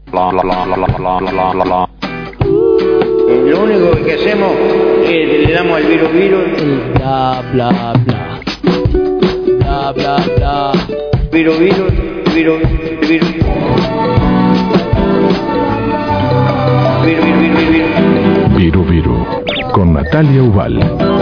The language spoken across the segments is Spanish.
Lo único que hacemos es le damos al virus bla bla bla bla bla bla virus Viru con Natalia Ubal.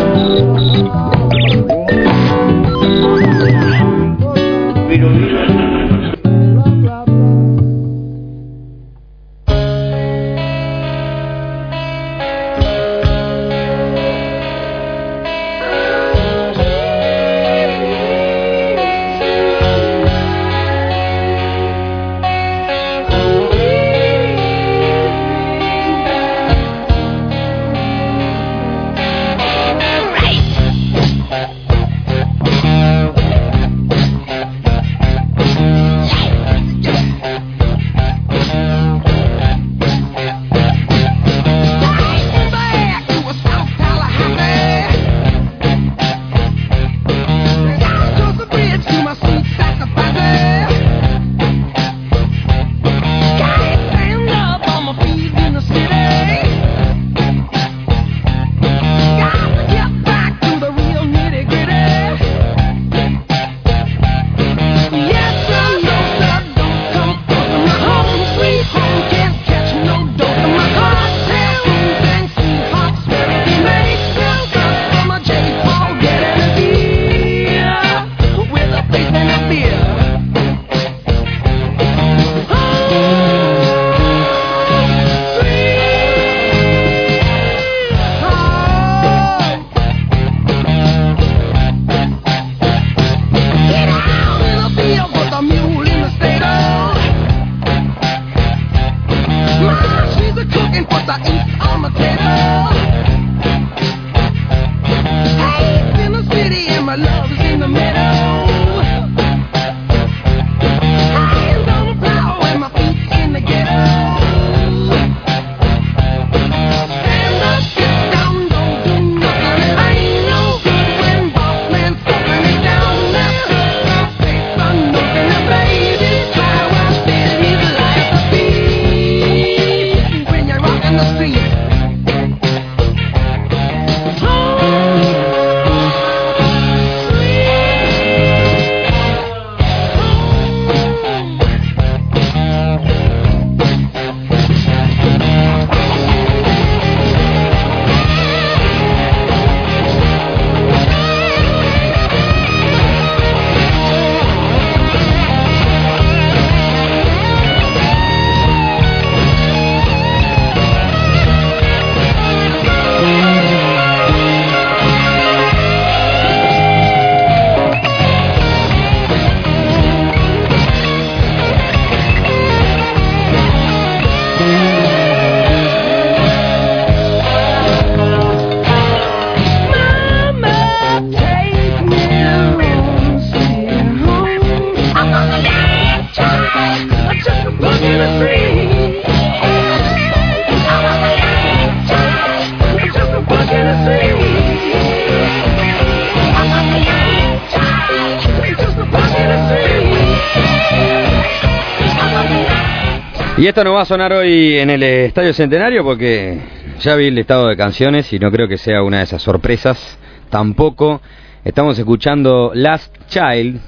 Y esto no va a sonar hoy en el Estadio Centenario porque ya vi el listado de canciones y no creo que sea una de esas sorpresas tampoco. Estamos escuchando Last Child,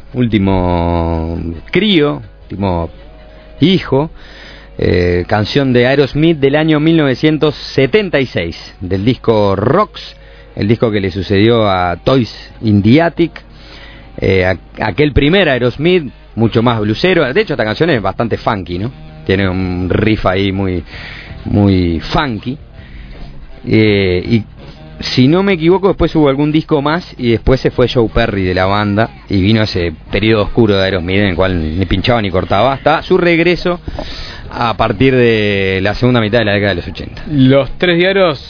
último crío, último hijo, canción de Aerosmith del año 1976, del disco Rocks, el disco que le sucedió a Toys in the Attic, aquel primer Aerosmith, mucho más blusero. De hecho, esta canción es bastante funky, ¿no? Tiene un riff ahí muy funky. Y si no me equivoco, después hubo algún disco más y después se fue Joe Perry de la banda y vino ese periodo oscuro de Aerosmith en el cual ni pinchaba ni cortaba hasta su regreso a partir de la segunda mitad de la década de los 80. Los tres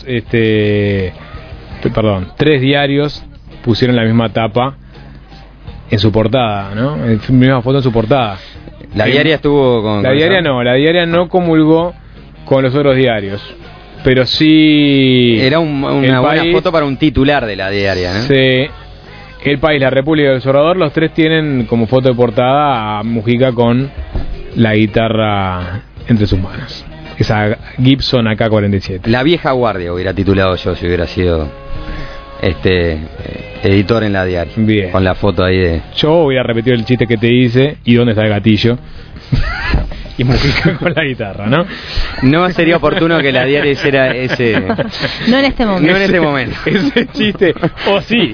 diarios pusieron la misma tapa en su portada, ¿no? La misma foto en su portada. La diaria estuvo con... La diaria no comulgó con los otros diarios, pero sí... Era una buena foto para un titular de la diaria, ¿no? Sí. El País, La República y El Observador, los tres tienen como foto de portada a Mujica con la guitarra entre sus manos. Esa Gibson AK-47. La vieja guardia hubiera titulado yo si hubiera sido editor en la diaria. Bien. Con la foto ahí de... Yo voy a repetir el chiste que te hice. ¿Y dónde está el gatillo? Y musica con la guitarra, ¿no? No sería oportuno que la diaria hiciera ese... No en este momento. No en este momento. Ese chiste. O sí.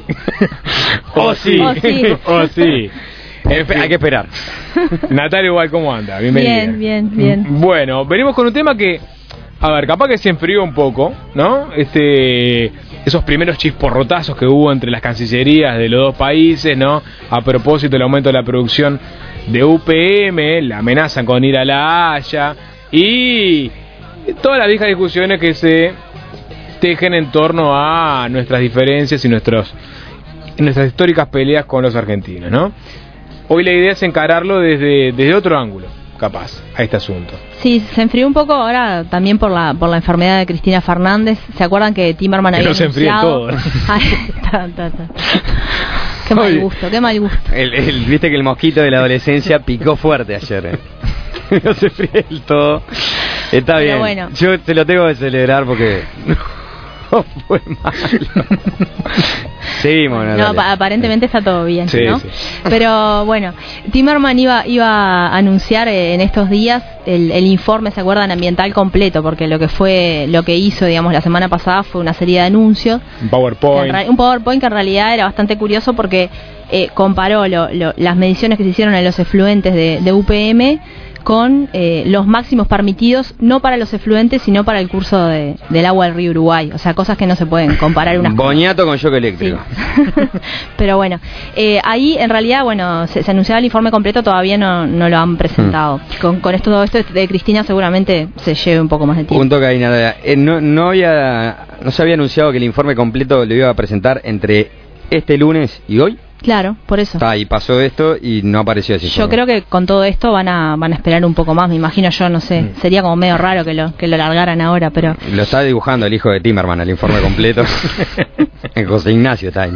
O sí. O sí. Hay que esperar. Natalia, igual, ¿cómo anda? Bienvenida. Bien. Bueno, venimos con un tema que, a ver, capaz que se enfrió un poco, ¿no? Esos primeros chisporrotazos que hubo entre las cancillerías de los dos países, ¿no? A propósito del aumento de la producción de UPM, la amenazan con ir a La Haya y todas las viejas discusiones que se tejen en torno a nuestras diferencias y nuestras históricas peleas con los argentinos, ¿no? Hoy la idea es encararlo desde otro ángulo, capaz, a este asunto. Sí, se enfrió un poco ahora también por la enfermedad de Cristina Fernández. ¿Se acuerdan que Timerman había anunciado? Que no se enfríe todo. Qué mal gusto, qué mal gusto. Viste que el mosquito de la adolescencia picó fuerte ayer. No se fríe del todo. Está bien. Bueno. Yo te lo tengo que celebrar porque... No fue malo. Seguimos, no, aparentemente está todo bien, sí, ¿no? Sí. Pero bueno, Timerman iba a anunciar en estos días el informe, ¿se acuerdan? Ambiental completo, porque lo que hizo, digamos, la semana pasada fue una serie de anuncios. Un PowerPoint que en realidad era bastante curioso porque comparó las mediciones que se hicieron en los efluentes de UPM con los máximos permitidos, no para los efluentes, sino para el curso del agua del río Uruguay. O sea, cosas que no se pueden comparar unas Boñato con shock eléctrico. Sí. Pero bueno, ahí en realidad, bueno, se anunciaba el informe completo, todavía no lo han presentado. Con todo esto de Cristina seguramente se lleve un poco más de tiempo. Un toque ahí, nada. No se había anunciado que el informe completo lo iba a presentar entre este lunes y hoy. Claro, por eso. Y pasó esto y no apareció ese informe. Yo creo que con todo esto van a esperar un poco más, me imagino yo, no sé. Sería como medio raro que lo largaran ahora, pero... Lo está dibujando el hijo de Timerman, el informe completo. José Ignacio está ahí.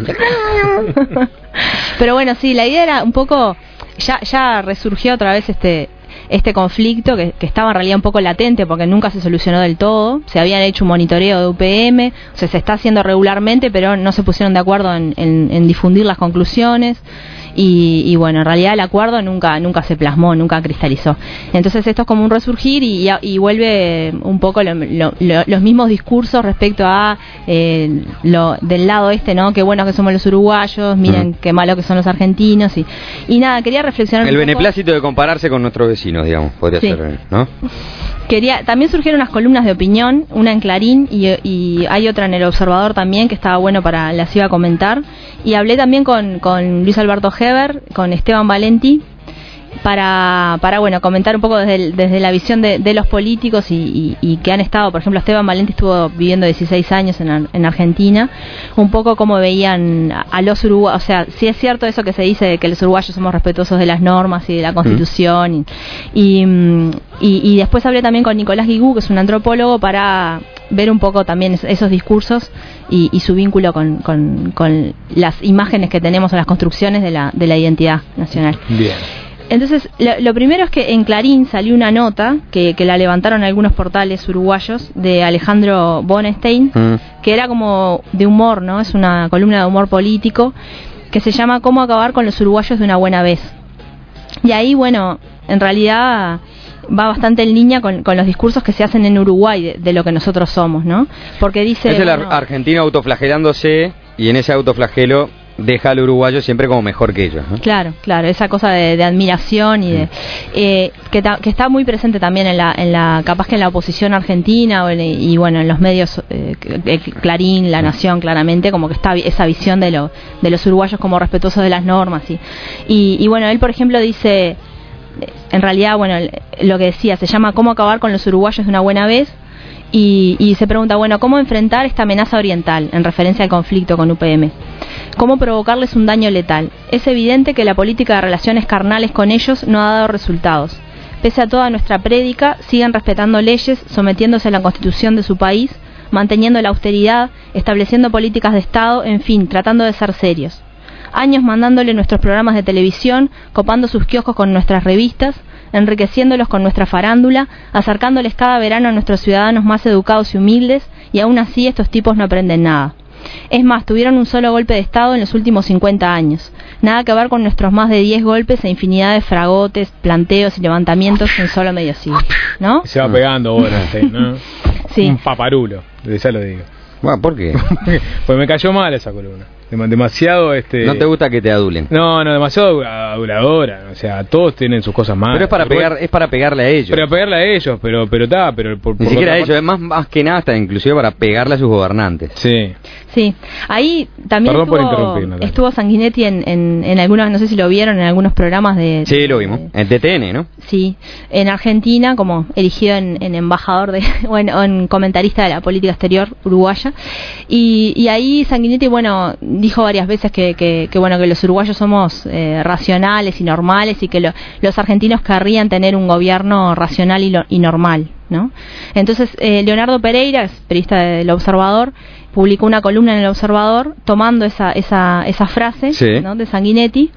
Pero bueno, sí, la idea era un poco... Ya resurgió otra vez este conflicto que estaba en realidad un poco latente porque nunca se solucionó del todo. Se habían hecho un monitoreo de UPM, o sea, se está haciendo regularmente, pero no se pusieron de acuerdo en difundir las conclusiones. Y bueno, en realidad el acuerdo nunca se plasmó, nunca cristalizó. Entonces esto es como un resurgir y vuelve un poco los mismos discursos respecto a del lado ¿no? Qué buenos que somos los uruguayos, miren qué malos que son los argentinos y nada, quería reflexionar el un poco. beneplácito de compararse con nuestros vecinos, digamos, podría ser, ¿no? También surgieron unas columnas de opinión, una en Clarín y hay otra en El Observador también que estaba bueno las iba a comentar, y hablé también con Luis Alberto Heber, con Esteban Valenti para bueno, comentar un poco desde la visión de los políticos y que han estado, por ejemplo, Esteban Valenti estuvo viviendo 16 años en Argentina, un poco cómo veían a los uruguayos, o sea, si es cierto eso que se dice de que los uruguayos somos respetuosos de las normas y de la Constitución, y después hablé también con Nicolás Guigú, que es un antropólogo, para ver un poco también esos discursos y su vínculo con las imágenes que tenemos o las construcciones de la identidad nacional. Bien. Entonces, lo primero es que en Clarín salió una nota que la levantaron algunos portales uruguayos de Alejandro Bonestein, que era como de humor, ¿no? Es una columna de humor político que se llama ¿Cómo acabar con los uruguayos de una buena vez? Y ahí, bueno, en realidad va bastante en línea con los discursos que se hacen en Uruguay de lo que nosotros somos, ¿no? Porque dice... Es el argentino autoflagelándose y en ese autoflagelo deja al uruguayo siempre como mejor que ellos, ¿no? Claro, esa cosa de admiración y que está muy presente también en la capaz que en la oposición argentina y bueno, en los medios Clarín, La Nación, claramente como que está esa visión de los uruguayos como respetuosos de las normas y bueno, él por ejemplo dice, en realidad, bueno, lo que decía se llama ¿Cómo acabar con los uruguayos de una buena vez? Y se pregunta, bueno, ¿cómo enfrentar esta amenaza oriental en referencia al conflicto con UPM? ¿Cómo provocarles un daño letal? Es evidente que la política de relaciones carnales con ellos no ha dado resultados. Pese a toda nuestra prédica, siguen respetando leyes, sometiéndose a la constitución de su país, manteniendo la austeridad, estableciendo políticas de Estado, en fin, tratando de ser serios. Años mandándole nuestros programas de televisión, copando sus kioscos con nuestras revistas, enriqueciéndolos con nuestra farándula, acercándoles cada verano a nuestros ciudadanos más educados y humildes, y aún así estos tipos no aprenden nada. Es más, tuvieron un solo golpe de Estado en los últimos 50 años. Nada que ver con nuestros más de 10 golpes e infinidad de fragotes, planteos y levantamientos en solo medio siglo, ¿no? Se va pegando ahora, ¿no? Sí. Un paparulo, ya lo digo. Bueno, ¿por qué? Pues me cayó mal esa columna. Demasiado ¿No te gusta que te adulen? No, demasiado aduladora. O sea, todos tienen sus cosas malas. Pero es para pegarle a ellos. Pero pegarle a ellos, pero ni siquiera a ellos, es más que nada hasta inclusive para pegarle a sus gobernantes. Sí. Sí, ahí también estuvo Sanguinetti en algunos, no sé si lo vieron, en algunos programas de... Sí, lo vimos, en TTN, ¿no? Sí, en Argentina, como elegido en embajador o en comentarista de la política exterior uruguaya, y ahí Sanguinetti, bueno, dijo varias veces que los uruguayos somos racionales y normales, y que los argentinos querrían tener un gobierno racional y normal, ¿no? Entonces, Leonardo Pereira, es periodista del Observador, publicó una columna en el Observador tomando esa frase, sí, ¿no?, de Sanguinetti,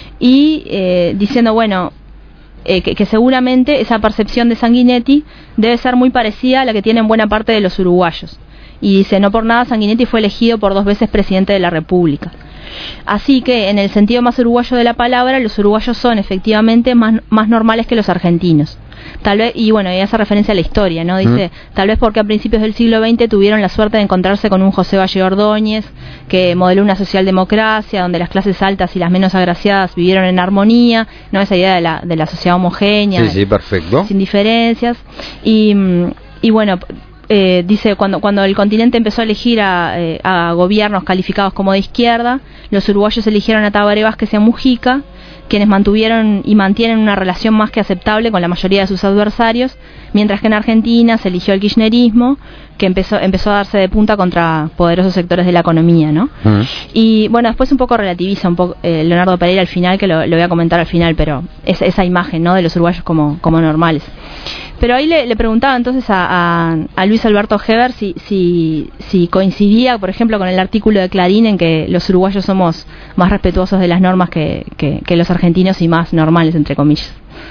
y diciendo, bueno, que seguramente esa percepción de Sanguinetti debe ser muy parecida a la que tienen buena parte de los uruguayos. Y dice, no por nada Sanguinetti fue elegido por 2 veces presidente de la República. Así que, en el sentido más uruguayo de la palabra, los uruguayos son efectivamente más normales que los argentinos. Tal vez, y bueno, y hace referencia a la historia, ¿no? Dice, tal vez porque a principios del siglo XX tuvieron la suerte de encontrarse con un José Valle Ordóñez, que modeló una socialdemocracia donde las clases altas y las menos agraciadas vivieron en armonía, ¿no? Esa idea de la sociedad homogénea, sí, perfecto, sin diferencias, y bueno, dice, cuando el continente empezó a elegir a gobiernos calificados como de izquierda, los uruguayos eligieron a Tabaré Vázquez y a Mujica, quienes mantuvieron y mantienen una relación más que aceptable con la mayoría de sus adversarios, mientras que en Argentina se eligió el kirchnerismo, que empezó a darse de punta contra poderosos sectores de la economía, ¿no? Y bueno, después un poco relativiza Leonardo Pereira al final, que lo voy a comentar al final, pero esa imagen, ¿no?, de los uruguayos como normales. Pero ahí le preguntaba entonces a Luis Alberto Heber si coincidía, por ejemplo, con el artículo de Clarín en que los uruguayos somos más respetuosos de las normas que los argentinos y más normales, entre comillas.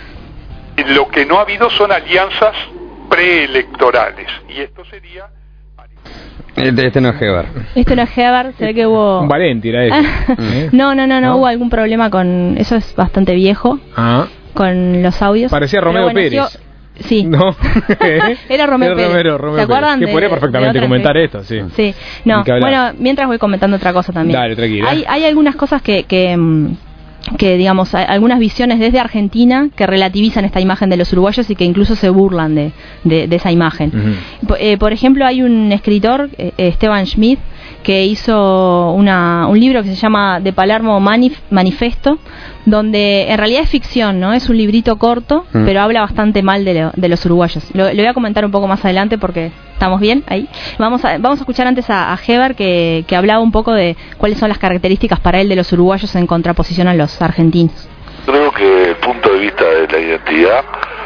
Lo que no ha habido son alianzas preelectorales, y esto sería... Este no es Heber. Este no es Heber, se ve que hubo... Un Valenti era eso. No, hubo algún problema con... Eso es bastante viejo, con los audios. Parecía Romero Pérez. Sí. No. Era Romero Pérez. Romero ¿Se acuerdan? Que podría perfectamente comentar esto, sí. Sí. No, bueno, mientras voy comentando otra cosa también. Dale, tranquila. Hay algunas cosas que digamos, algunas visiones desde Argentina que relativizan esta imagen de los uruguayos y que incluso se burlan de esa imagen. Por ejemplo, hay un escritor, Esteban Schmidt, que hizo un libro que se llama De Palermo Manifesto, donde en realidad es ficción, ¿no? Es un librito corto, pero habla bastante mal de los uruguayos. Lo voy a comentar un poco más adelante porque estamos bien ahí. Vamos a escuchar antes a Heber, que hablaba un poco de cuáles son las características para él de los uruguayos en contraposición a los argentinos. Creo que desde el punto de vista de la identidad,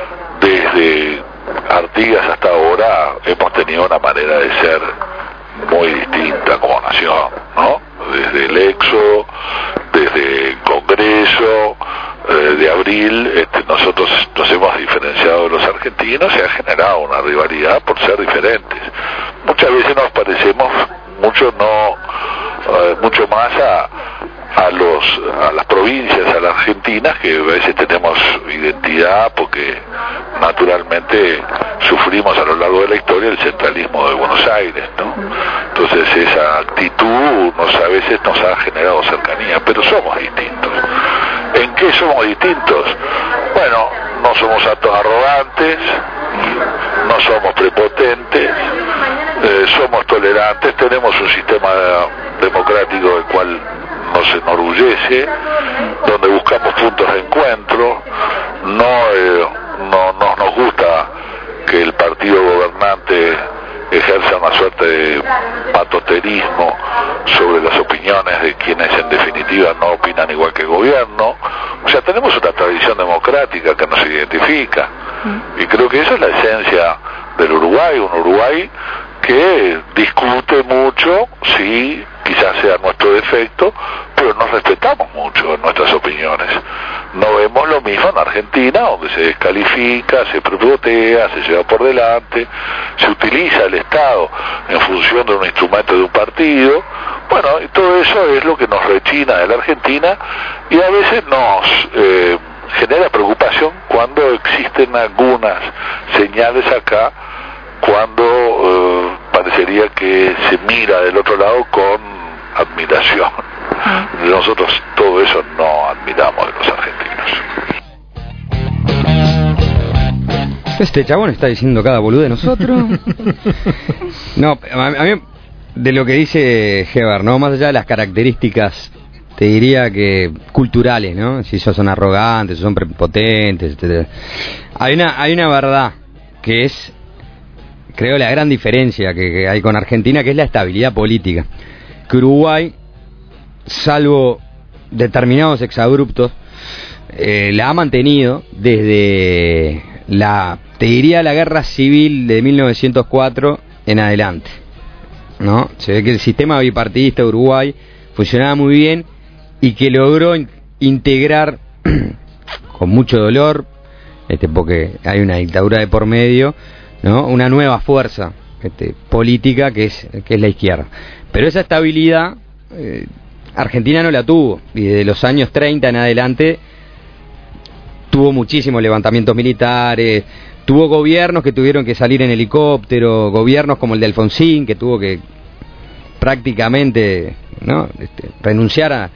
desde Artigas hasta ahora hemos tenido una manera de ser muy distinta como nación, ¿no? Desde el éxodo, desde el Congreso de abril, nosotros nos hemos diferenciado de los argentinos y ha generado una rivalidad por ser diferentes. Muchas veces nos parecemos mucho más a las provincias, a las argentinas, que a veces tenemos identidad porque naturalmente sufrimos a lo largo de la historia el centralismo de Buenos Aires, ¿no? Entonces esa actitud a veces nos ha generado cercanía, pero somos distintos. ¿En qué somos distintos? Bueno, no somos arrogantes, no somos prepotentes, somos tolerantes, tenemos un sistema democrático del cual nos enorgullece, donde buscamos puntos de encuentro, no nos gusta que el partido gobernante ejerza una suerte de patoterismo sobre las opiniones de quienes en definitiva no opinan igual que el gobierno. O sea, tenemos una tradición democrática que nos identifica, y creo que esa es la esencia del Uruguay, un Uruguay que discute mucho, sí, quizás sea nuestro defecto, pero nos respetamos mucho en nuestras opiniones. No vemos lo mismo en Argentina, donde se descalifica, se prebotea, se lleva por delante, se utiliza el Estado en función de un instrumento de un partido. Bueno, y todo eso es lo que nos rechina de la Argentina y a veces nos genera preocupación cuando existen algunas señales acá, cuando parecería que se mira del otro lado con admiración. Nosotros todo eso no admiramos de los argentinos. Este chabón está diciendo cada boludo de nosotros. No, a mí, de lo que dice Heber, ¿no? Más allá de las características, te diría que culturales, ¿no? Si esos son arrogantes, si son prepotentes, etc. Hay una verdad que es, creo, la gran diferencia que hay con Argentina, que es la estabilidad política. Que Uruguay, salvo determinados exabruptos, la ha mantenido desde te diría la guerra civil de 1904 en adelante, ¿no? Se ve que el sistema bipartidista de Uruguay funcionaba muy bien y que logró integrar con mucho dolor, porque hay una dictadura de por medio, ¿no? Una nueva fuerza política que es la izquierda. Pero esa estabilidad Argentina no la tuvo, y desde los años 30 en adelante tuvo muchísimos levantamientos militares, tuvo gobiernos que tuvieron que salir en helicóptero, gobiernos como el de Alfonsín, que tuvo que prácticamente, ¿no? Renunciar a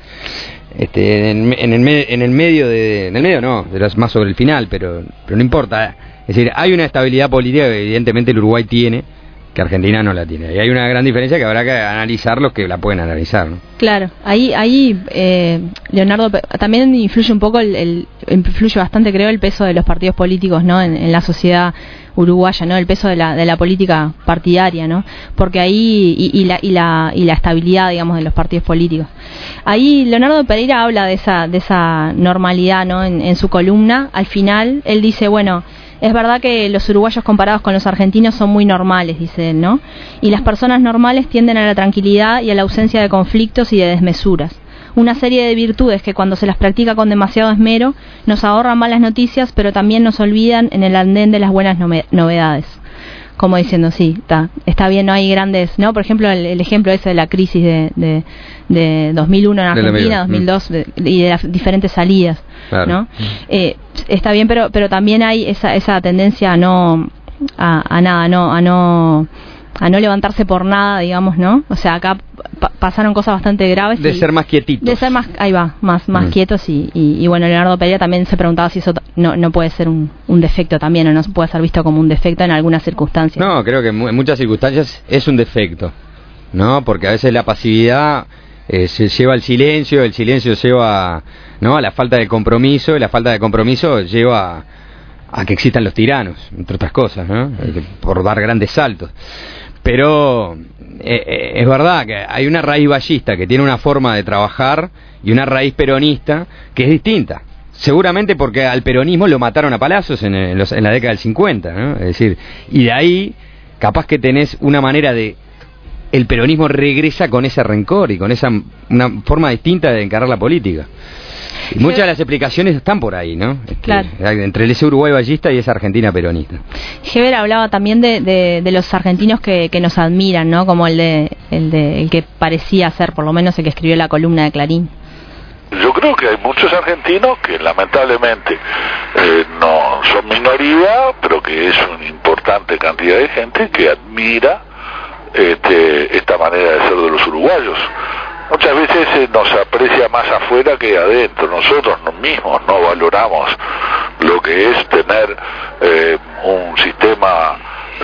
en el medio no, más sobre el final, pero no importa. Es decir, hay una estabilidad política que evidentemente el Uruguay tiene, que Argentina no la tiene, y hay una gran diferencia que habrá que analizar los que la pueden analizar, ¿no? Claro, ahí Leonardo, también influye un poco influye bastante, creo, el peso de los partidos políticos, ¿no? En la sociedad uruguaya, ¿no? El peso de la política partidaria, ¿no? Porque ahí y la estabilidad, digamos, de los partidos políticos. Ahí Leonardo Pereira habla de esa normalidad, ¿no? En su columna. Al final él dice, bueno, es verdad que los uruguayos comparados con los argentinos son muy normales, dice él, ¿no? Y las personas normales tienden a la tranquilidad y a la ausencia de conflictos y de desmesuras. Una serie de virtudes que cuando se las practica con demasiado esmero nos ahorran malas noticias, pero también nos olvidan en el andén de las buenas novedades. Como diciendo, sí, está bien, no hay grandes, ¿no? Por ejemplo, el ejemplo ese de la crisis de 2001 en Argentina, 2002, y de las diferentes salidas, claro, ¿no? Está bien, pero también hay esa tendencia a no levantarse por nada, digamos, ¿no? O sea, acá pasaron cosas bastante graves. De ser más quietitos. De ser más, ahí va, más quietos y bueno, Leonardo Pereira también se preguntaba si eso no puede ser un defecto también, o no puede ser visto como un defecto en algunas circunstancias. No, creo que en muchas circunstancias es un defecto, ¿no? Porque a veces la pasividad se lleva al silencio, el silencio lleva, ¿no?, a la falta de compromiso, y la falta de compromiso lleva a que existan los tiranos, entre otras cosas, ¿no? Por dar grandes saltos. Pero es verdad que hay una raíz vallista que tiene una forma de trabajar y una raíz peronista que es distinta. Seguramente porque al peronismo lo mataron a palazos en la década del 50, ¿no? Es decir, y de ahí capaz que tenés una manera de... El peronismo regresa con ese rencor y con una forma distinta de encarar la política. Y muchas de las explicaciones están por ahí, ¿no? Claro. Entre ese Uruguay vallista y esa Argentina peronista. Heber hablaba también de los argentinos que nos admiran, ¿no? Como el que parecía ser, por lo menos, el que escribió la columna de Clarín. Yo creo que hay muchos argentinos que lamentablemente no son minoría, pero que es una importante cantidad de gente que admira esta manera de ser de los uruguayos. Muchas veces nos aprecia más afuera que adentro. Nosotros mismos no valoramos lo que es tener un sistema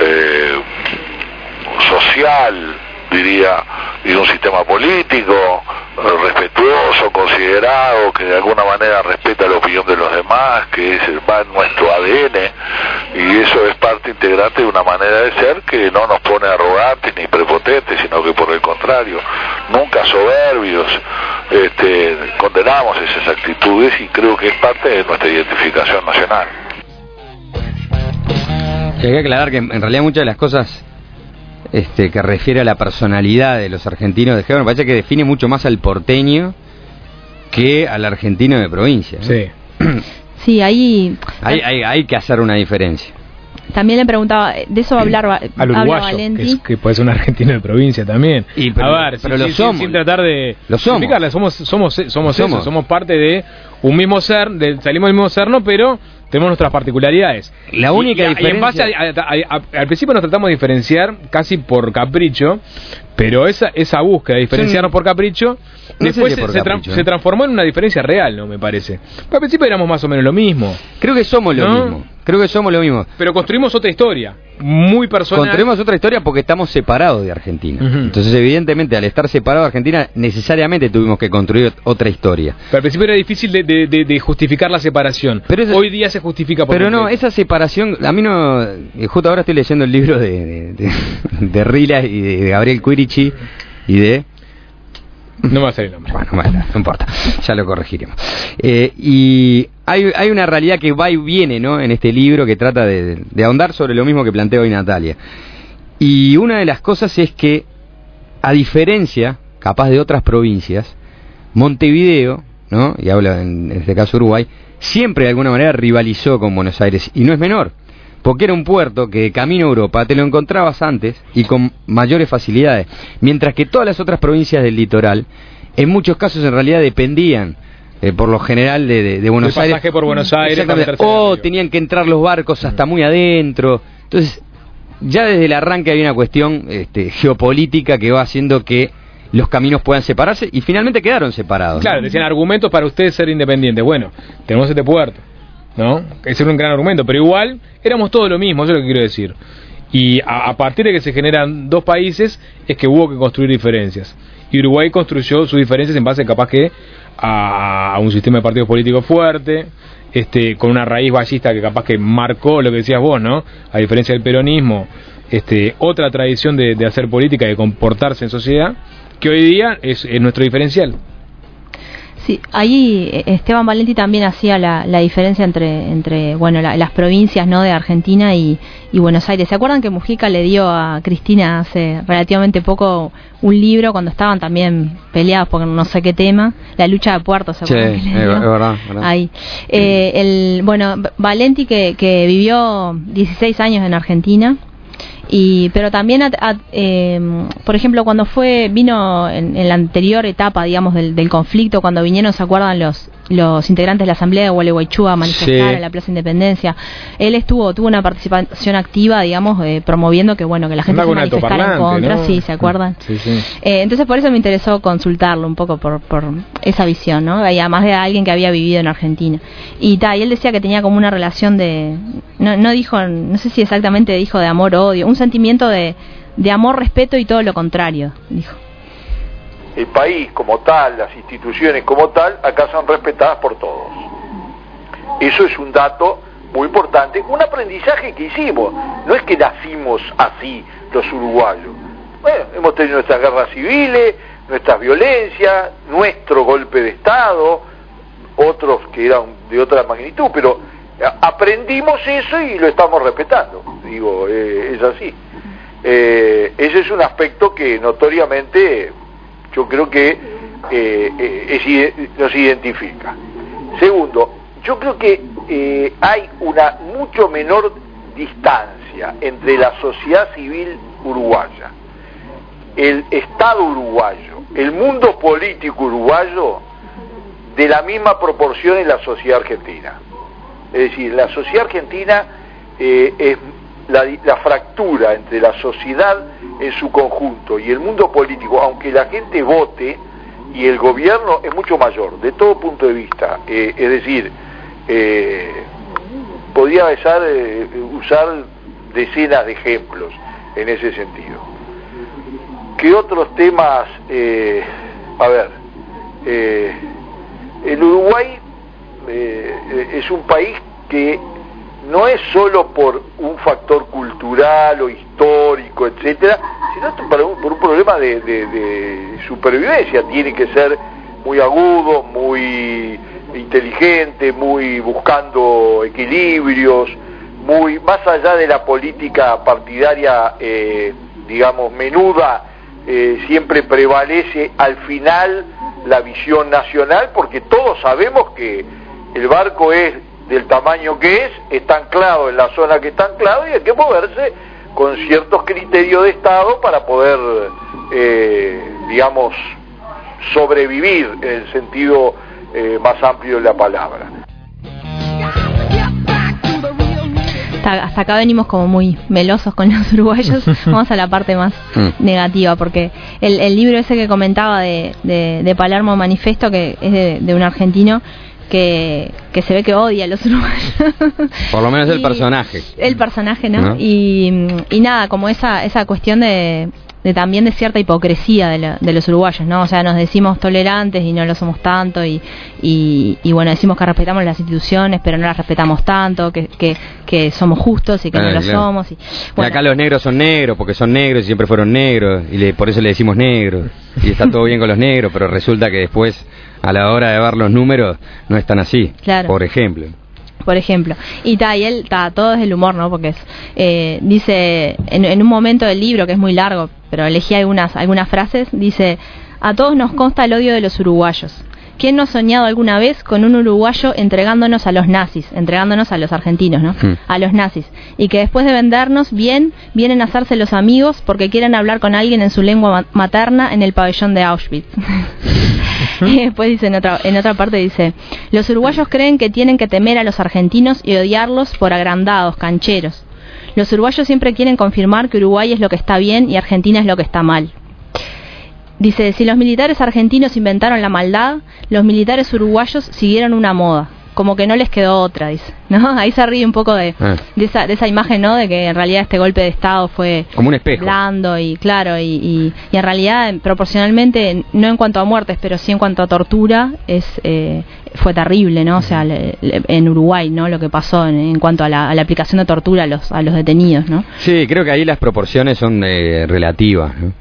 social, diría, y un sistema político respetuoso, considerado, que de alguna manera respeta la opinión de los demás, que va en nuestro ADN, y eso es parte integrante de una manera de ser que no nos pone arrogantes ni prepotentes, sino que por el contrario, nunca soberbios. Condenamos esas actitudes y creo que es parte de nuestra identificación nacional. Hay que aclarar que en realidad muchas de las cosas que refiere a la personalidad de los argentinos de Génova. Me parece que define mucho más al porteño que al argentino de provincia, ¿no? Sí. Sí, ahí Hay que hacer una diferencia. también le preguntaba, de eso al habla uruguayo, Valenti. que puede ser un argentino de provincia también. A ver, pero lo somos. Sin tratar de Lo somos. explicarle, somos eso, somos parte de un mismo ser, salimos del mismo serno, pero tenemos nuestras particularidades. La única diferencia... Y en base al principio nos tratamos de diferenciar casi por capricho, pero esa búsqueda de diferenciarnos por capricho, No después sé si por se capricho, se transformó en una diferencia real, ¿no? Me parece. Pero al principio éramos más o menos lo mismo. Creo que somos lo ¿No? mismo. Creo que somos lo mismo. Pero construimos otra historia, muy personal. Construimos otra historia porque estamos separados de Argentina. Ujú. Entonces, evidentemente, al estar separados de Argentina, necesariamente tuvimos que construir otra historia. Pero al principio era difícil de justificar la separación. Pero hoy día se justifica por Pero no, completo. esa separación, a mí no... Justo ahora estoy leyendo el libro de Rila y de Gabriel Quirici y de... No me va a salir el nombre. Bueno, no importa, ya lo corregiremos. Y hay una realidad que va y viene, ¿no?, en este libro, que trata de ahondar sobre lo mismo que plantea hoy Natalia. Y una de las cosas es que, a diferencia, capaz de otras provincias, Montevideo, ¿no?, y hablo en este caso Uruguay, siempre de alguna manera rivalizó con Buenos Aires, y no es menor, porque era un puerto que camino a Europa te lo encontrabas antes y con mayores facilidades, mientras que todas las otras provincias del litoral, en muchos casos en realidad dependían, por lo general, de Buenos El Aires. pasaje por Buenos Aires. Exactamente. Para meterse en el O río. tenían que entrar los barcos hasta muy adentro. Entonces, ya desde el arranque hay una cuestión geopolítica que va haciendo que los caminos puedan separarse, y finalmente quedaron separados. Claro, decían argumentos para ustedes ser independientes. Bueno, tenemos este puerto, ¿no? Ese era un gran argumento, pero igual éramos todos lo mismo, eso es lo que quiero decir. Y a partir de que se generan dos países es que hubo que construir diferencias. Y Uruguay construyó sus diferencias en base capaz que a un sistema de partidos políticos fuerte, con una raíz ballista que capaz que marcó lo que decías vos, ¿no? A diferencia del peronismo, otra tradición de hacer política, de comportarse en sociedad, que hoy día es nuestro diferencial. Sí, ahí Esteban Valenti también hacía la diferencia entre bueno, las provincias, ¿no?, de Argentina y Buenos Aires. ¿Se acuerdan que Mujica le dio a Cristina hace relativamente poco un libro cuando estaban también peleados por no sé qué tema? La lucha de puertos, ¿se acuerdan que le dio? Es verdad. Ahí. Valenti que vivió 16 años en Argentina. Pero también por ejemplo, cuando vino en la anterior etapa, digamos, del conflicto, cuando vinieron, ¿se acuerdan?, los integrantes de la asamblea de Gualeguaychú a manifestar en la Plaza Independencia. Él tuvo una participación activa, digamos, promoviendo que la gente se manifestara en contra, ¿no? Sí, ¿se acuerdan? Sí. Entonces por eso me interesó consultarlo un poco por esa visión, ¿no? Y además de alguien que había vivido en Argentina. Y él decía que tenía como una relación no dijo, no sé si exactamente dijo de amor-odio, un sentimiento de amor, respeto y todo lo contrario, dijo. El país como tal, las instituciones como tal, acá son respetadas por todos. Eso es un dato muy importante, un aprendizaje que hicimos. No es que nacimos así los uruguayos. Bueno, hemos tenido nuestras guerras civiles, nuestras violencias, nuestro golpe de Estado, otros que eran de otra magnitud, pero aprendimos eso y lo estamos respetando. Digo, es así. Ese es un aspecto que notoriamente yo creo que nos identifica. Segundo, yo creo que hay una mucho menor distancia entre la sociedad civil uruguaya, el Estado uruguayo, el mundo político uruguayo, de la misma proporción en la sociedad argentina. Es decir, la sociedad argentina es la fractura entre la sociedad en su conjunto y el mundo político, aunque la gente vote, y el gobierno es mucho mayor, de todo punto de vista. Es decir, podría usar decenas de ejemplos en ese sentido. ¿Qué otros temas? El Uruguay es un país que no es solo por un factor cultural o histórico, etcétera, sino por un problema de supervivencia. Tiene que ser muy agudo, muy inteligente, muy buscando equilibrios, muy, más allá de la política partidaria, digamos, menuda, siempre prevalece al final la visión nacional, porque todos sabemos que el barco es del tamaño que está anclado en la zona que está anclado y hay que moverse con ciertos criterios de Estado para poder, digamos, sobrevivir en el sentido más amplio de la palabra. Hasta acá venimos como muy melosos con los uruguayos. Vamos a la parte más negativa, porque el libro ese que comentaba de Palermo Manifesto, que es de un argentino que se ve que odia a los uruguayos. Por lo menos el personaje. El personaje, ¿no? Y nada, como esa cuestión de también de cierta hipocresía de los uruguayos, ¿no? O sea, nos decimos tolerantes y no lo somos tanto, y bueno, decimos que respetamos las instituciones, pero no las respetamos tanto, que somos justos y que no lo somos. Y, bueno, acá los negros son negros porque son negros y siempre fueron negros, y por eso le decimos negros, y está todo bien con los negros, pero resulta que después, a la hora de ver los números, no están así, claro. Por ejemplo. Y él todo es el humor, ¿no? Porque dice en un momento del libro, que es muy largo, pero elegí algunas frases, dice: a todos nos consta el odio de los uruguayos. ¿Quién no ha soñado alguna vez con un uruguayo entregándonos a los nazis, entregándonos a los argentinos, ¿no? A los nazis, y que después de vendernos bien, vienen a hacerse los amigos porque quieren hablar con alguien en su lengua materna en el pabellón de Auschwitz? Y después dice, en otra parte dice: los uruguayos creen que tienen que temer a los argentinos y odiarlos por agrandados, cancheros. Los uruguayos siempre quieren confirmar que Uruguay es lo que está bien y Argentina es lo que está mal. Dice: si los militares argentinos inventaron la maldad, los militares uruguayos siguieron una moda, como que no les quedó otra, dice, ¿no? Ahí se ríe un poco de esa imagen, ¿no? De que en realidad este golpe de Estado fue como un espejo, blando y claro, y en realidad proporcionalmente, no en cuanto a muertes, pero sí en cuanto a tortura, fue terrible, ¿no? O sea, en Uruguay, ¿no? Lo que pasó en cuanto a la aplicación de tortura a los detenidos, ¿no? Sí, creo que ahí las proporciones son relativas, ¿no?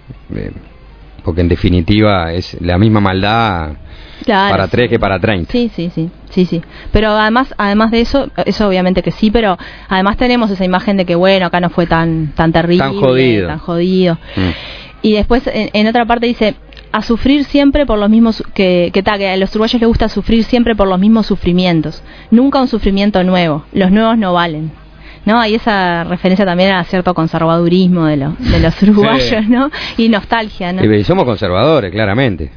Porque en definitiva es la misma maldad, claro, para 3 que para 30. Sí. Pero además de eso obviamente que sí, pero además tenemos esa imagen de que, bueno, acá no fue tan terrible, tan jodido. Y después en otra parte dice: a sufrir siempre por los mismos, que a los uruguayos les gusta sufrir siempre por los mismos sufrimientos, nunca un sufrimiento nuevo, los nuevos no valen, ¿no? Hay esa referencia también a cierto conservadurismo de los uruguayos, sí, ¿no? Y nostalgia, ¿no? Y somos conservadores, claramente.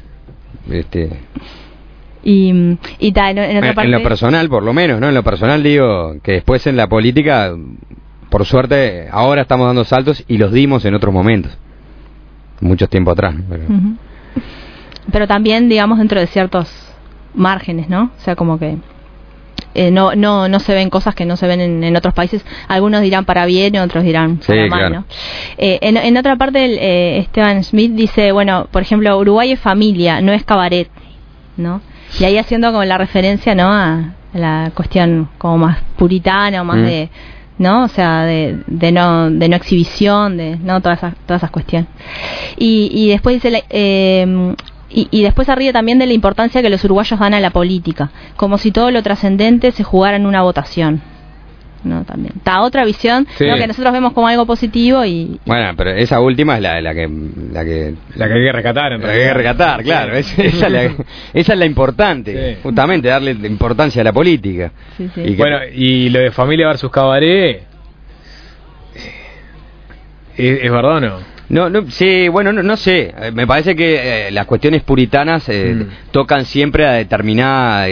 En otra parte... En lo personal, por lo menos, ¿no? En lo personal digo que después en la política, por suerte, ahora estamos dando saltos y los dimos en otros momentos. Mucho tiempo atrás, ¿no? Pero también, digamos, dentro de ciertos márgenes, ¿no? O sea, como que no se ven cosas que no se ven en otros países. Algunos dirán para bien y otros dirán para mal, claro, ¿no? En otra parte, Esteban Smith dice, bueno, por ejemplo, Uruguay es familia, no es cabaret, ¿no? Y ahí haciendo como la referencia, ¿no? A la cuestión como más puritana o más de, ¿no? O sea, de no exhibición, no todas esas cuestiones. Y después dice y después se ríe también de la importancia que los uruguayos dan a la política, como si todo lo trascendente se jugara en una votación, ¿no? También está otra visión, sí, ¿no? Que nosotros vemos como algo positivo y bueno, pero esa última es la que hay que rescatar, la que hay que rescatar, claro, sí. esa es la importante, sí, justamente darle importancia a la política. Sí. Y bueno, y lo de familia versus cabaret, ¿es verdad o no? No, sí, bueno, no sé. Me parece que las cuestiones puritanas tocan siempre a determinada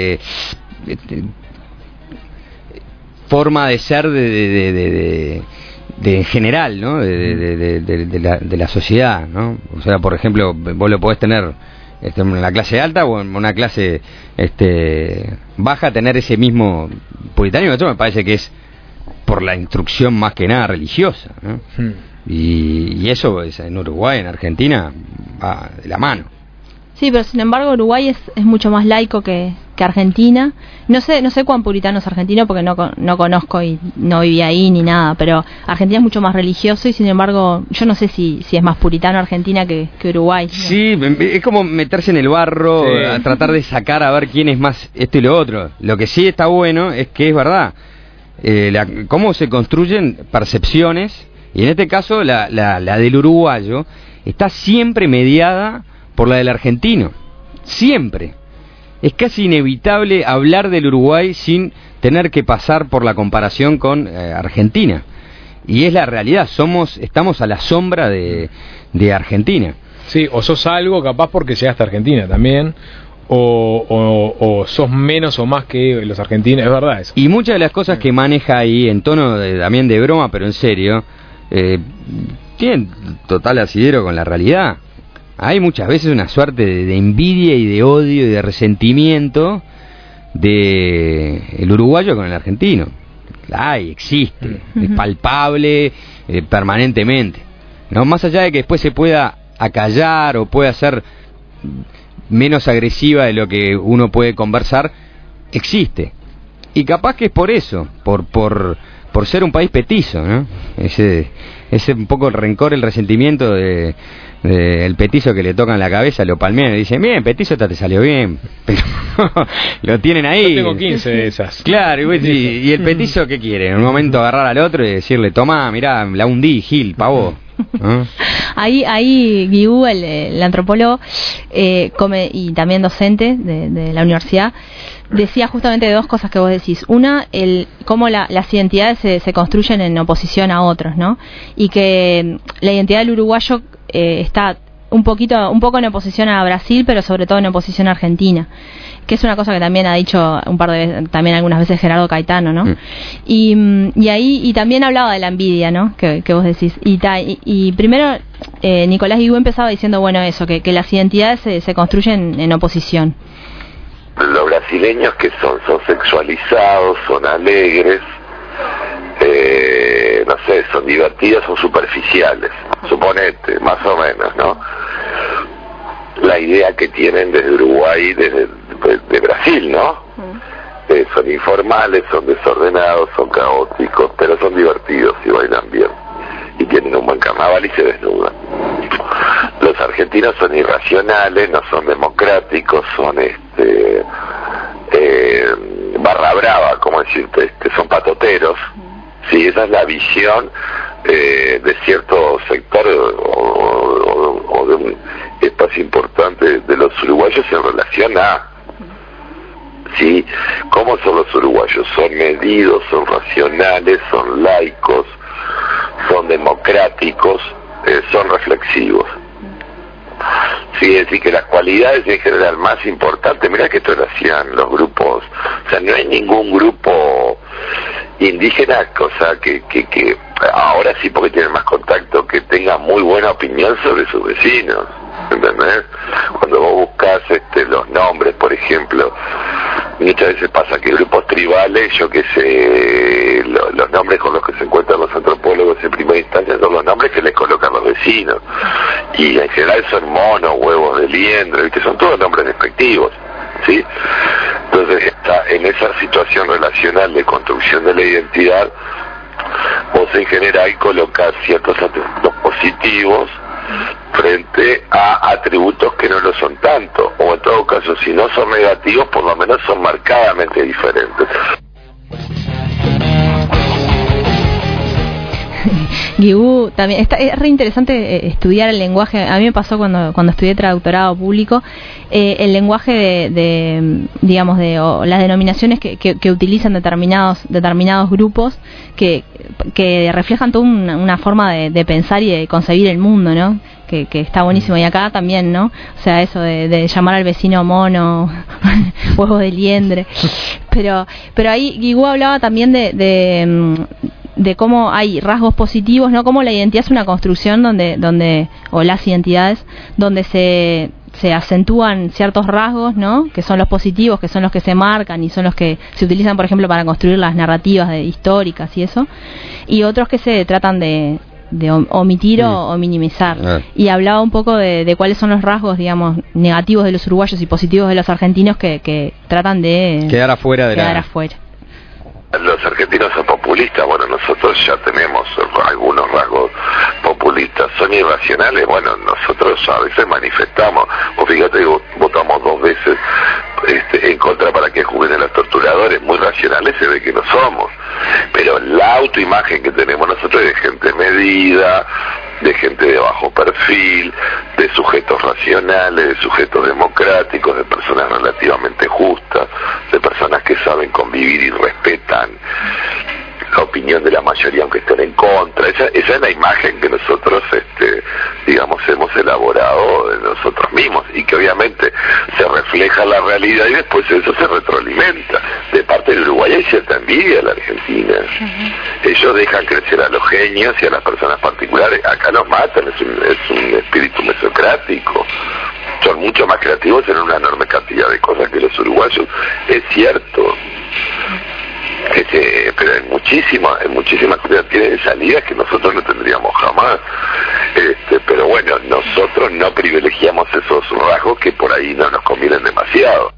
forma de ser de en general, ¿no? De la sociedad, ¿no? O sea, por ejemplo, vos lo podés tener en la clase alta o en una clase baja, tener ese mismo puritanismo. Eso me parece que es por la instrucción más que nada religiosa, ¿no? Y eso es, en Uruguay, en Argentina, va de la mano. Sí, pero sin embargo Uruguay es mucho más laico que Argentina. No sé cuán puritano es Argentina porque no conozco y no viví ahí ni nada, pero Argentina es mucho más religioso y sin embargo yo no sé si es más puritano Argentina que Uruguay, ¿no? Sí, es como meterse en el barro, sí, a tratar de sacar a ver quién es más esto y lo otro. Lo que sí está bueno es que es verdad. cómo se construyen percepciones, y en este caso la del uruguayo está siempre mediada por la del argentino, siempre. Es casi inevitable hablar del Uruguay sin tener que pasar por la comparación con Argentina, y es la realidad, estamos a la sombra de Argentina. Sí, o sos algo capaz porque llegaste a Argentina también, o sos menos o más que los argentinos, es verdad eso. Y muchas de las cosas que maneja ahí, en tono también de broma, pero en serio, tienen total asidero con la realidad. Hay muchas veces una suerte de envidia y de odio y de resentimiento de el uruguayo con el argentino. Existe, es palpable permanentemente, ¿no? Más allá de que después se pueda acallar o pueda ser menos agresiva de lo que uno puede conversar, existe. Y capaz que es por eso, por ser un país petizo, ¿no? Ese un poco el rencor, el resentimiento de el petizo que le tocan la cabeza, lo palmean y dicen, bien, petizo, te salió bien, pero lo tienen ahí. Yo tengo 15 de esas. Claro, y el petizo, ¿qué quiere? En un momento agarrar al otro y decirle, tomá, mirá, la hundí, Gil, pavó. ¿Ah? Ahí Guiú, el antropólogo, y también docente de la universidad, decía justamente dos cosas que vos decís. Una, cómo las identidades se construyen en oposición a otros, ¿no? Y que la identidad del uruguayo está un poco en oposición a Brasil, pero sobre todo en oposición a Argentina, que es una cosa que también ha dicho un par de veces, también algunas veces Gerardo Caetano, ¿no? Y también hablaba de la envidia, ¿no? Que vos decís. Y primero Nicolás Guiú empezaba diciendo, bueno, eso, que las identidades se construyen en oposición. Los brasileños que son sexualizados, son alegres, no sé, son divertidos, son superficiales, suponete, más o menos, ¿no? La idea que tienen desde Uruguay, de Brasil, ¿no? Son informales, son desordenados, son caóticos, pero son divertidos y bailan bien. Y tienen un buen carnaval y se desnudan. Los argentinos son irracionales, no son democráticos, son barra brava, como decirte, son patoteros. Sí, esa es la visión de cierto sector o de un espacio importante de los uruguayos en relación a, ¿sí? ¿Cómo son los uruguayos? Son medidos, son racionales, son laicos, son democráticos, son reflexivos. Sí, es decir, que las cualidades en general más importantes, mira que esto lo hacían los grupos, o sea, no hay ningún grupo indígena, cosa que ahora sí, porque tienen más contacto, que tenga muy buena opinión sobre sus vecinos, ¿entendés? Cuando vos buscas los nombres, por ejemplo, muchas veces pasa que grupos tribales, yo qué sé, los nombres con los que se encuentran los antropólogos en primera instancia son los nombres que les colocan los vecinos, y en general son monos, huevos de liendre, que son todos nombres despectivos, ¿sí? Entonces en esa situación relacional de construcción de la identidad, vos en general colocás ciertos atributos positivos frente a atributos que no lo son tanto, o en todo caso, si no son negativos, por lo menos son marcadamente diferentes. Guiú, también es re interesante estudiar el lenguaje. A mí me pasó cuando estudié traductorado público, el lenguaje digamos, o las denominaciones que utilizan determinados grupos que reflejan toda una forma de pensar y de concebir el mundo, ¿no? Que está buenísimo. Y acá también, ¿no? O sea, eso de llamar al vecino mono, huevo de liendre. Pero ahí Guiú hablaba también de cómo hay rasgos positivos, ¿no? Cómo la identidad es una construcción o las identidades, donde se acentúan ciertos rasgos, ¿no? Que son los positivos, que son los que se marcan y son los que se utilizan, por ejemplo, para construir las narrativas históricas y eso, y otros que se tratan de omitir o minimizar. Y hablaba un poco de cuáles son los rasgos, digamos, negativos de los uruguayos y positivos de los argentinos que tratan de quedar afuera. Los argentinos son populistas, bueno, nosotros ya tenemos algunos rasgos populistas. Son irracionales, bueno, nosotros a veces manifestamos, o fíjate, votamos 2 veces en contra para que juzguen a las torturas calculadores, muy racionales, se ve que no somos. Pero la autoimagen que tenemos nosotros es de gente medida, de gente de bajo perfil, de sujetos racionales, de sujetos democráticos, de personas relativamente justas, de personas que saben convivir y respetan la opinión de la mayoría aunque estén en contra. Esa es la imagen que nosotros digamos hemos elaborado de nosotros mismos y que obviamente se refleja en la realidad y después eso se retroalimenta. De parte del Uruguay hay cierta envidia a la Argentina. Ellos dejan crecer a los genios y a las personas particulares. Acá nos matan, es un espíritu mesocrático. Son mucho más creativos en una enorme cantidad de cosas que los uruguayos. Es cierto. Pero en muchísimas cosas tienen salidas que nosotros no tendríamos jamás. Pero bueno, nosotros no privilegiamos esos rasgos que por ahí no nos convienen demasiado.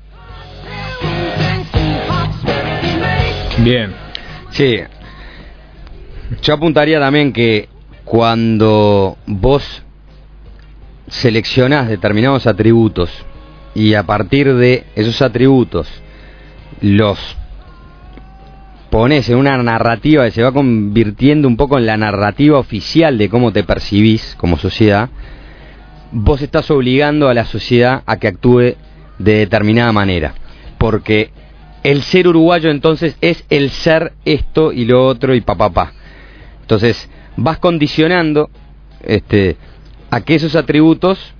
Bien. Sí. Yo apuntaría también que cuando vos seleccionás determinados atributos y a partir de esos atributos los pones en una narrativa que se va convirtiendo un poco en la narrativa oficial de cómo te percibís como sociedad, vos estás obligando a la sociedad a que actúe de determinada manera, porque el ser uruguayo entonces es el ser esto y lo otro y papá. Entonces vas condicionando a que esos atributos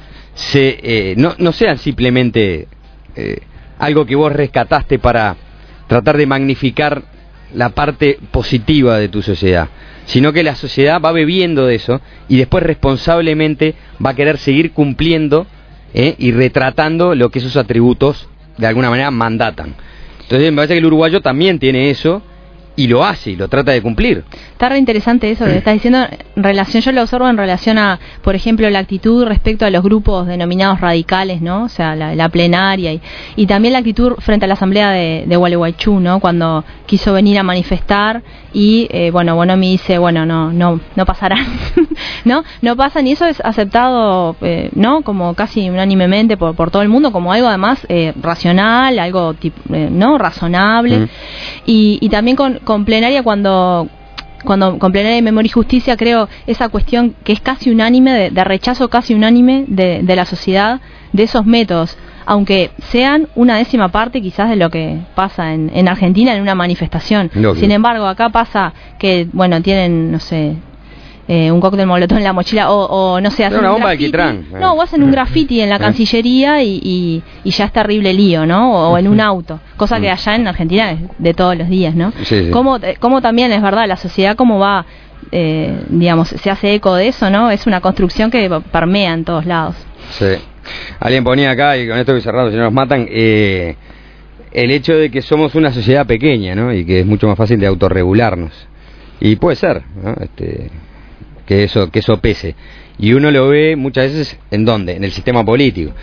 no sean simplemente algo que vos rescataste para tratar de magnificar la parte positiva de tu sociedad, sino que la sociedad va bebiendo de eso y después responsablemente va a querer seguir cumpliendo y retratando lo que esos atributos de alguna manera mandatan. Entonces me parece que el uruguayo también tiene eso y lo hace y lo trata de cumplir. Está re interesante eso que estás diciendo. En relación, yo lo observo en relación a, por ejemplo, la actitud respecto a los grupos denominados radicales, ¿no? O sea, la plenaria y también la actitud frente a la asamblea de Gualeguaychú, ¿no? Cuando quiso venir a manifestar y Bonomi dice, no pasarán, no pasan, y eso es aceptado, ¿no? Como casi unánimemente por todo el mundo como algo además racional, algo no razonable. Y también con plenaria cuando con plenaria de Memoria y Justicia, creo esa cuestión que es casi unánime, de rechazo casi unánime de la sociedad de esos métodos, aunque sean una décima parte quizás de lo que pasa en Argentina en una manifestación. Lógico. Sin embargo, acá pasa que, tienen, no sé, un cóctel molotov en la mochila o no sé, hacen una un bomba graffiti, de alquitrán. o hacen un graffiti en la Cancillería y ya es terrible lío, ¿no? O en un auto, cosa que allá en Argentina es de todos los días, ¿no? Sí. Como también es verdad, la sociedad cómo va, se hace eco de eso, ¿no? Es una construcción que permea en todos lados. Sí. Alguien ponía acá, y con esto voy cerrando, si no nos matan, el hecho de que somos una sociedad pequeña, ¿no? Y que es mucho más fácil de autorregularnos. Y puede ser, ¿no? Que eso pese. Y uno lo ve muchas veces, ¿en dónde? En el sistema político.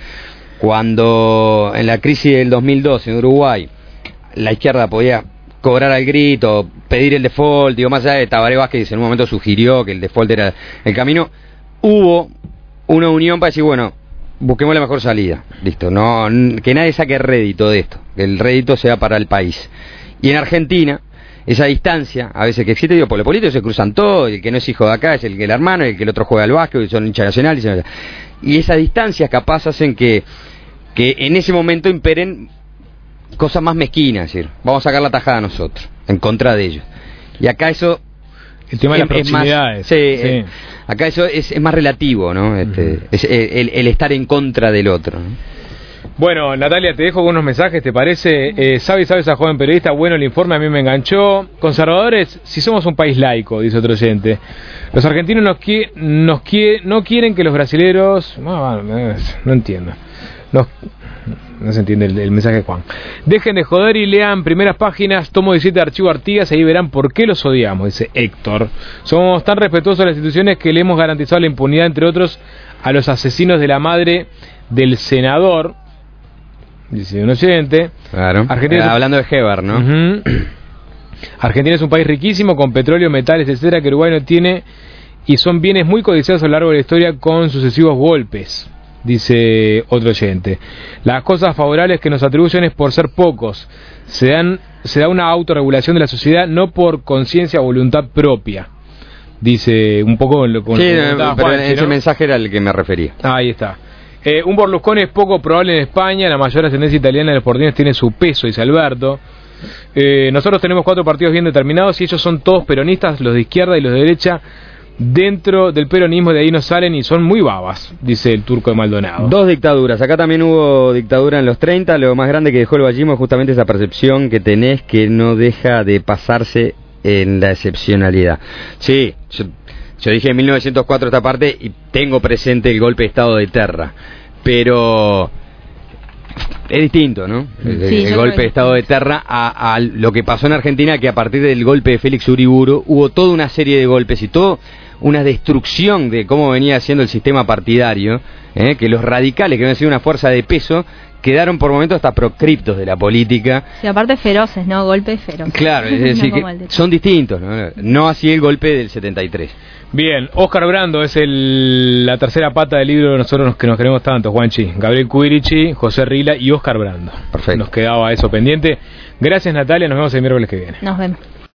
Cuando en la crisis del 2012 en Uruguay la izquierda podía cobrar al grito, pedir el default, más allá de Tabaré Vázquez en un momento sugirió que el default era el camino, hubo una unión para decir, busquemos la mejor salida, listo, no, que nadie saque rédito de esto, que el rédito sea para el país. Y en Argentina esa distancia, a veces que existe, por los políticos se cruzan todos, el que no es hijo de acá es el hermano, el que el otro juega al básquet, son hinchas nacionales, y esas distancias capaz hacen que en ese momento imperen cosas más mezquinas, es decir, vamos a sacar la tajada nosotros, en contra de ellos. Y acá eso... El tema de las proximidades. Sí. Acá eso es más relativo, ¿no? Es el estar en contra del otro, ¿no? Bueno, Natalia, te dejo con unos mensajes, ¿te parece? ¿Sabes esa joven periodista? Bueno, el informe a mí me enganchó. Conservadores, si somos un país laico, dice otro oyente. Los argentinos no quieren que los brasileros... No entiendo. No se entiende el mensaje de Juan. Dejen de joder y lean primeras páginas, tomo 17 de Archivo Artigas, ahí verán por qué los odiamos, dice Héctor. Somos tan respetuosos de las instituciones que le hemos garantizado la impunidad, entre otros, a los asesinos de la madre del senador, dice un oyente. Claro. Hablando de Heber, ¿no? Uh-huh. Argentina es un país riquísimo, con petróleo, metales, etcétera, que Uruguay no tiene, y son bienes muy codiciados a lo largo de la historia con sucesivos golpes. dice otro oyente. Las cosas favorables que nos atribuyen es por ser pocos. Se da una autorregulación de la sociedad, no por conciencia o voluntad propia. Dice un poco con lo que pero Juan, ese mensaje era el que me refería. Ahí está. Un Berlusconi es poco probable en España. La mayor ascendencia italiana de los porteños tiene su peso, dice Alberto. Nosotros tenemos 4 partidos bien determinados y ellos son todos peronistas, los de izquierda y los de derecha. Dentro del peronismo de ahí no salen y son muy babas, dice el Turco de Maldonado. 2 dictaduras, acá también hubo dictadura en los 30, lo más grande que dejó el vallismo es justamente esa percepción que tenés que no deja de pasarse en la excepcionalidad. Sí, yo dije en 1904 esta parte y tengo presente el golpe de Estado de Terra, pero es distinto, ¿no? Sí, el golpe de Estado de Terra a lo que pasó en Argentina, que a partir del golpe de Félix Uriburu hubo toda una serie de golpes y todo una destrucción de cómo venía siendo el sistema partidario, que los radicales, que habían sido una fuerza de peso, quedaron por momentos hasta proscriptos de la política. Y aparte feroces, ¿no? Golpes feroces. Claro, es decir, que son distintos, ¿no? No así el golpe del 73. Bien, Oscar Brando es la tercera pata del libro de nosotros que nos queremos tanto, Juanchi. Gabriel Cuirici, José Rila y Oscar Brando. Perfecto. Nos quedaba eso pendiente. Gracias, Natalia, nos vemos el miércoles que viene. Nos vemos.